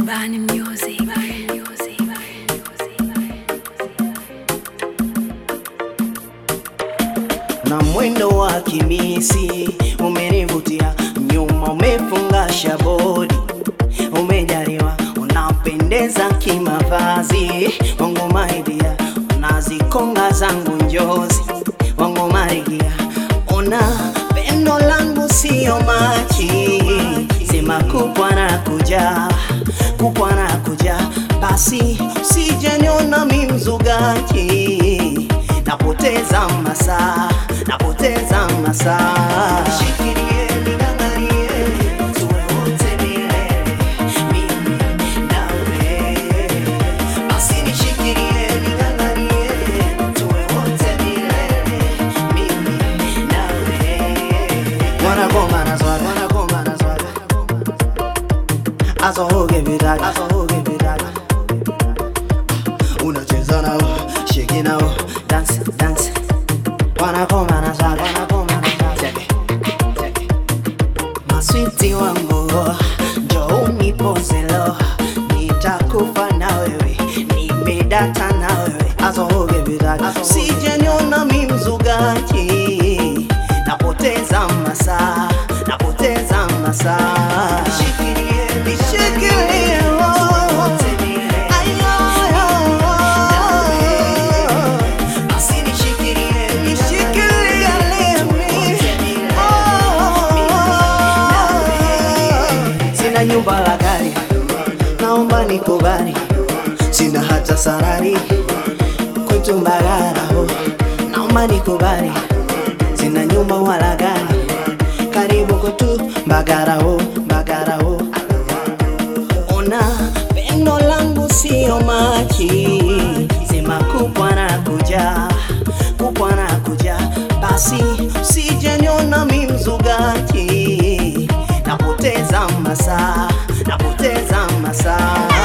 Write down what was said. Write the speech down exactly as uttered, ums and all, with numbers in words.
Bani Music. Na mwendo wa kimisi umenivutia, nyuma umefunga shabodi, umejaliwa unapendeza kimavazi, wangu maidia unazikonga zangu njozi, wangu marigia ona pendo langu sio machi, sema kupwa na kuja, kupwa na kuja, basi usijeniona mimi mzugaji, napoteza masaa, napoteza masaa. Nishikilie, niangalie, tuwe wote milele, mimi nawe. Basi nishikilie, niangalie, tuwe wote milele, mimi nawe. Wanagoma na swali, wanagoma na swali, azohoge bidada, azohoge bidada. Unacheza nao, shake nao, dance, dance. Wanagoma na swali, wanagoma na swali. Maswiti wangu, njoo unipoze lo, nitakufa na wewe, nimedata na wewe. Azohoge bidada, usijeniona mimi mzugaji, napoteza masaa, napoteza masaa. Nishikilie, nishikilie, tuwe wote milele, basi nishikilie, nishikilie mimi. Sina nyumba la gari, naomba nikubali, sina hata salari kwetu Mbagala, oh, naomba nikubali, sina nyumba wala gari, karibu kwetu Mbagala, oh, Mbagala, oh. Ona pendo langu sio machi, sema kupwa na kuja, kupwa na kuja, basi usijeniona mimi mzugaji, napoteza masaa, napoteza masaa.